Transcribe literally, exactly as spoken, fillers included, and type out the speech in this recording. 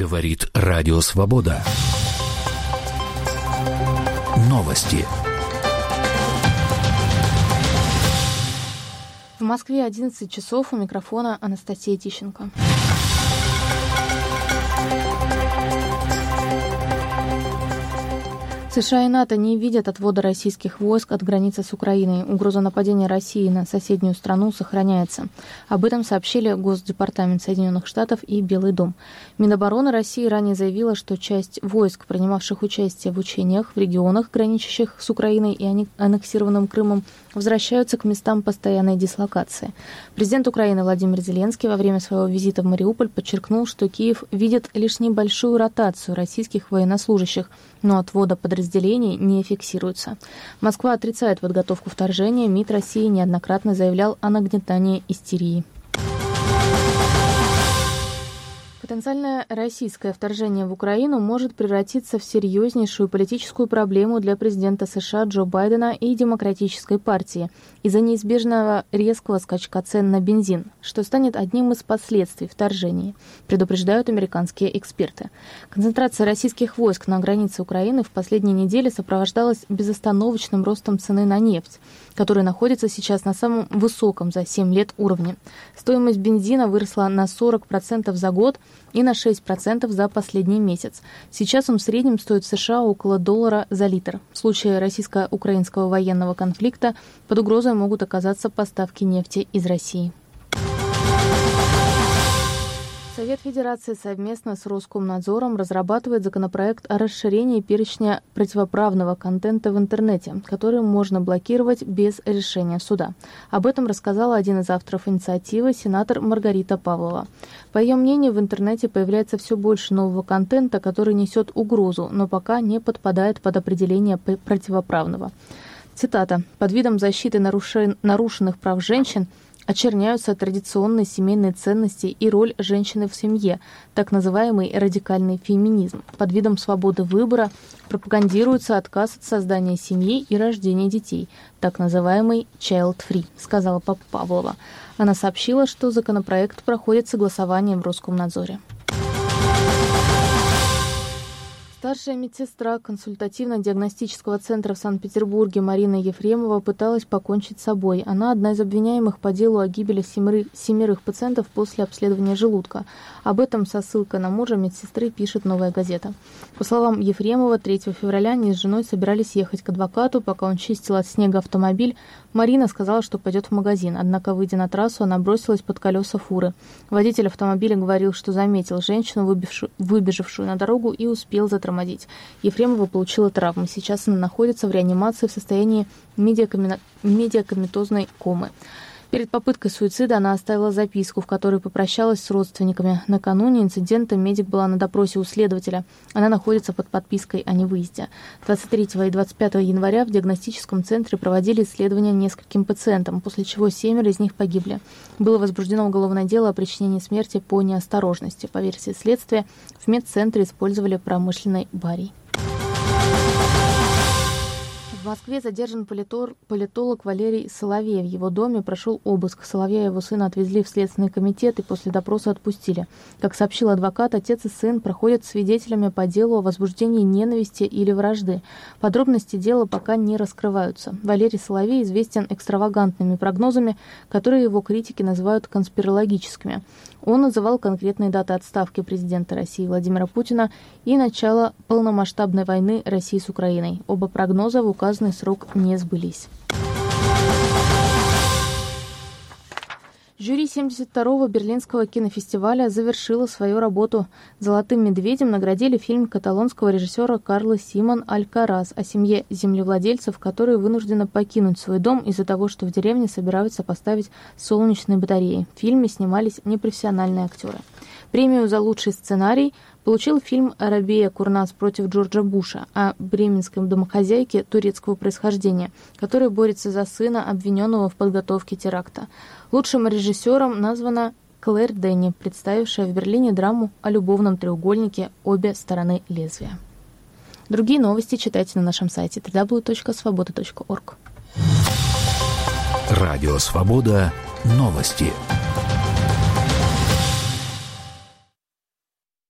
Говорит Радио Свобода. Новости. В Москве одиннадцать часов, у микрофона Анастасия Тищенко. США и НАТО не видят отвода российских войск от границы с Украиной. Угроза нападения России на соседнюю страну сохраняется. Об этом сообщили Госдепартамент Соединенных Штатов и Белый дом. Минобороны России ранее заявила, что часть войск, принимавших участие в учениях в регионах, граничащих с Украиной и аннексированным Крымом, возвращаются к местам постоянной дислокации. Президент Украины Владимир Зеленский во время своего визита в Мариуполь подчеркнул, что Киев видит лишь небольшую ротацию российских военнослужащих, но отвода подразделений не фиксируется. Москва отрицает подготовку вторжения. МИД России неоднократно заявлял о нагнетании истерии. Потенциальное российское вторжение в Украину может превратиться в серьезнейшую политическую проблему для президента США Джо Байдена и Демократической партии из-за неизбежного резкого скачка цен на бензин, что станет одним из последствий вторжения, предупреждают американские эксперты. Концентрация российских войск на границе Украины в последние недели сопровождалась безостановочным ростом цены на нефть, который находится сейчас на самом высоком за семь лет уровне. Стоимость бензина выросла на сорок процентов за год и на шесть процентов за последний месяц. Сейчас он в среднем стоит в США около доллара за литр. В случае российско-украинского военного конфликта под угрозой могут оказаться поставки нефти из России. Совет Федерации совместно с Роскомнадзором разрабатывает законопроект о расширении перечня противоправного контента в интернете, который можно блокировать без решения суда. Об этом рассказала один из авторов инициативы, сенатор Маргарита Павлова. По ее мнению, в интернете появляется все больше нового контента, который несет угрозу, но пока не подпадает под определение противоправного. Цитата. «Под видом защиты нарушен... нарушенных прав женщин очерняются традиционные семейные ценности и роль женщины в семье, так называемый радикальный феминизм. Под видом свободы выбора пропагандируется отказ от создания семьи и рождения детей, так называемый child-free», сказала Павлова. Она сообщила, что законопроект проходит согласование в Роскомнадзоре. Старшая медсестра консультативно-диагностического центра в Санкт-Петербурге Марина Ефремова пыталась покончить с собой. Она одна из обвиняемых по делу о гибели семерых, семерых пациентов после обследования желудка. Об этом со ссылкой на мужа медсестры пишет «Новая газета». По словам Ефремова, третьего февраля они с женой собирались ехать к адвокату. Пока он чистил от снега автомобиль, Марина сказала, что пойдет в магазин. Однако, выйдя на трассу, она бросилась под колеса фуры. Водитель автомобиля говорил, что заметил женщину, выбежавшую, выбежавшую на дорогу, и успел затормозить. Ефремова получила травмы. Сейчас она находится в реанимации в состоянии медикаментозной комы. Перед попыткой суицида она оставила записку, в которой попрощалась с родственниками. Накануне инцидента медик была на допросе у следователя. Она находится под подпиской о невыезде. двадцать третьего и двадцать пятого января в диагностическом центре проводили исследования нескольким пациентам, после чего семеро из них погибли. Было возбуждено уголовное дело о причинении смерти по неосторожности. По версии следствия, в медцентре использовали промышленный барий. В Москве задержан политор, политолог Валерий Соловей. В его доме прошел обыск. Соловья и его сына отвезли в Следственный комитет и после допроса отпустили. Как сообщил адвокат, отец и сын проходят свидетелями по делу о возбуждении ненависти или вражды. Подробности дела пока не раскрываются. Валерий Соловей известен экстравагантными прогнозами, которые его критики называют конспирологическими. Он называл конкретные даты отставки президента России Владимира Путина и начала полномасштабной войны России с Украиной. Оба прогноза в указанный срок не сбылись. Жюри семьдесят второго Берлинского кинофестиваля завершило свою работу. «Золотым медведем» наградили фильм каталонского режиссера Карло Симон Алькарас о семье землевладельцев, которые вынуждены покинуть свой дом из-за того, что в деревне собираются поставить солнечные батареи. В фильме снимались непрофессиональные актеры. Премию за лучший сценарий получил фильм «Рабея Курнас против Джорджа Буша» о бременской домохозяйке турецкого происхождения, которая борется за сына, обвиненного в подготовке теракта. Лучшим режиссером названа Клэр Денни, представившая в Берлине драму о любовном треугольнике «Обе стороны лезвия». Другие новости читайте на нашем сайте дабл ю дабл ю дабл ю точка свобода точка орг. Радио «Свобода». Новости.